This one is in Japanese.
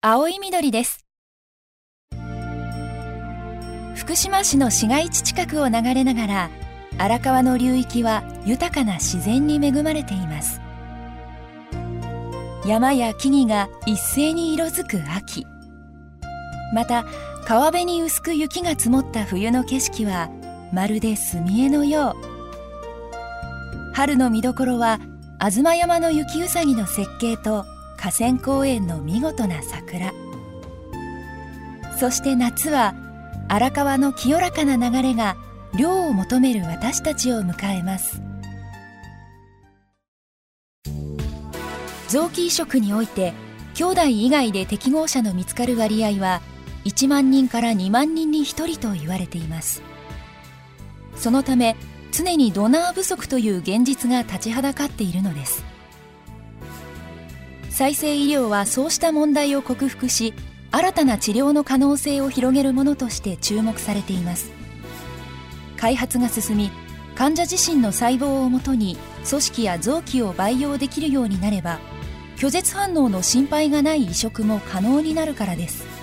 青い緑です。福島市の市街地近くを流れながら、荒川の流域は豊かな自然に恵まれています。山や木々が一斉に色づく秋、また川辺に薄く雪が積もった冬の景色はまるで墨絵のよう。春の見どころは吾妻山の雪うさぎの設計と河川公園の見事な桜、そして夏は荒川の清らかな流れが涼を求める私たちを迎えます。臓器移植において兄弟以外で適合者の見つかる割合は1万人から2万人に1人と言われています。そのため常にドナー不足という現実が立ちはだかっているのです。再生医療はそうした問題を克服し、新たな治療の可能性を広げるものとして注目されています。開発が進み、患者自身の細胞をもとに組織や臓器を培養できるようになれば、拒絶反応の心配がない移植も可能になるからです。